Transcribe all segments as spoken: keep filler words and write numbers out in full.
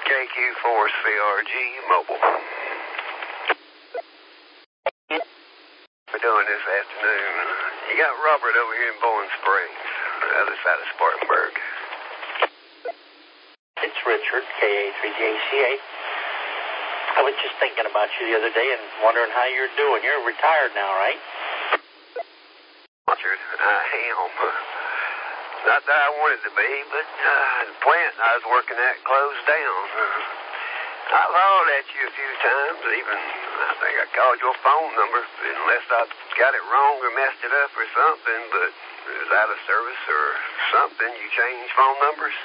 K Q four C R G Mobile. We're doing this afternoon. You got Robert over here in Bowling Springs, the other side of Spartanburg. It's Richard, K A three J C A. I was just thinking about you the other day and wondering how you're doing. You're retired now, right? Richard, I am. Not that I wanted to be, but uh, the plant I was working at closed down. I've hollered at you a few times, even I think I called your phone number, unless I got it wrong or messed it up or something, but it was out of service or something. You changed phone numbers?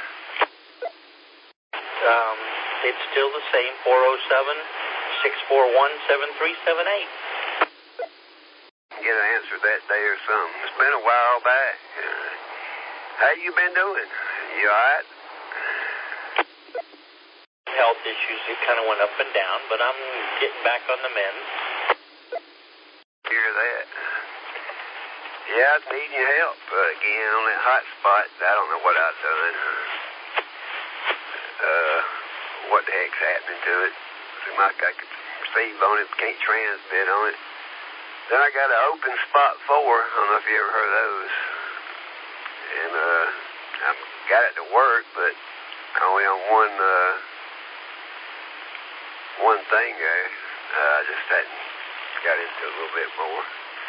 Um, it's still the same, four oh seven, six four one, seven three seven eight. Get an answer that day or something. It's been a while back. Uh, how you been doing? You all right? Health issues, it kind of went up and down, but I'm getting back on the mend. Hear that? Yeah, I was needing your help uh, again on that hot spot. I don't know what I've done. Uh, what the heck's happening to it? Seems like I could receive on it, can't transmit on it. Then I got an open spot four. I don't know if you ever heard of those. And, uh, I've got it to work, but only on one, uh, one thing there. Uh, I just hadn't got into it a little bit more.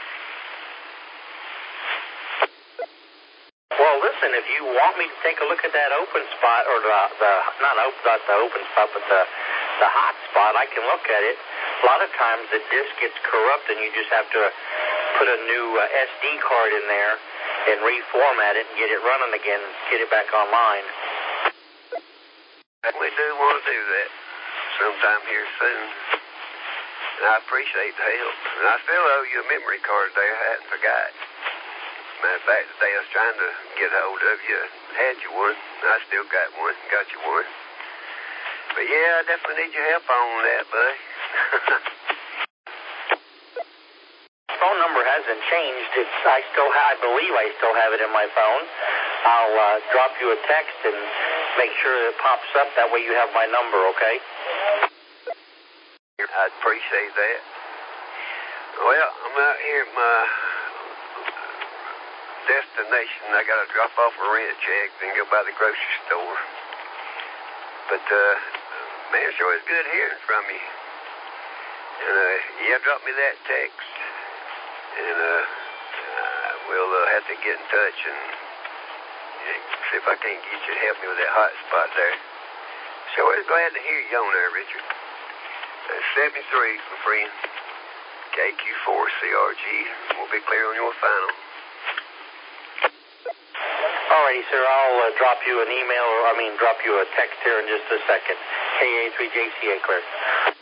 Well, listen, if you want me to take a look at that open spot, or the, the not, open, not the open spot, but the, the hot spot, I can look at it. A lot of times the disk gets corrupt and you just have to put a new uh, S D card in there and reformat it and get it running again and get it back online. We do want to do that sometime here soon. And I appreciate the help. And I still owe you a memory card there. I hadn't forgot. Matter of fact, today I was trying to get a hold of you. Had you one. I still got one. Got you one. But yeah, I definitely need your help on that, buddy. Phone number hasn't changed. It's I still ha- I believe I still have it in my phone. I'll uh, drop you a text and make sure it pops up. That way you have my number, okay? I'd appreciate that. Well, I'm out here at my destination. I got to drop off a rent check, then go by the grocery store. But, uh, man, it's always good hearing from you. And, uh, yeah, drop me that text. And, uh, uh we'll uh, have to get in touch and yeah, see if I can't get you to help me with that hot spot there. So always glad to hear you on there, Richard. That's seventy-three, my friend. K Q four C R G. We'll be clear on your final. Alrighty, sir. I'll uh, drop you an email, or I mean, drop you a text here in just a second. K A three J C A, clear.